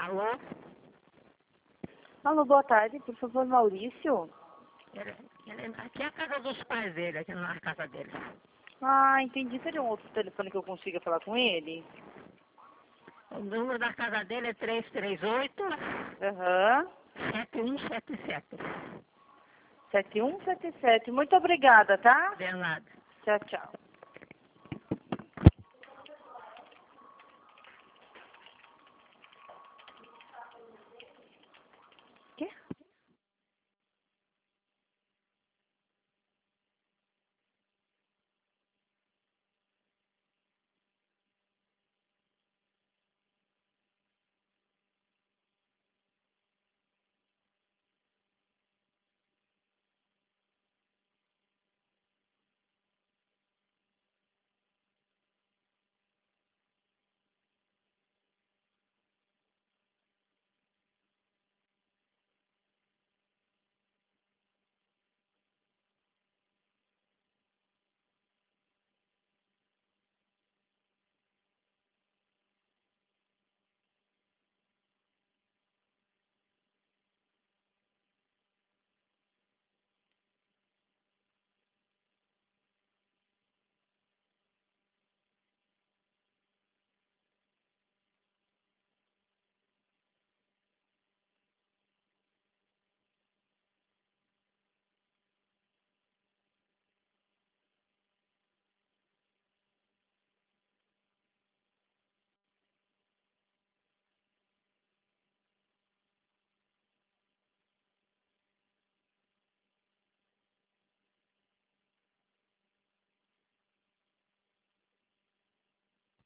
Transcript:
Alô? Alô, boa tarde, por favor, Maurício. Aqui é a casa dos pais dele, aqui não é a casa dele. Ah, entendi. Seria um outro telefone que eu consiga falar com ele? O número da casa dele é 338 Aham. 7177. 7177. Muito obrigada, tá? De nada. Tchau, tchau.